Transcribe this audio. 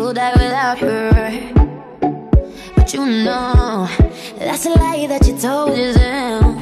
you'll die without her. But you know, that's a lie that you told yourself.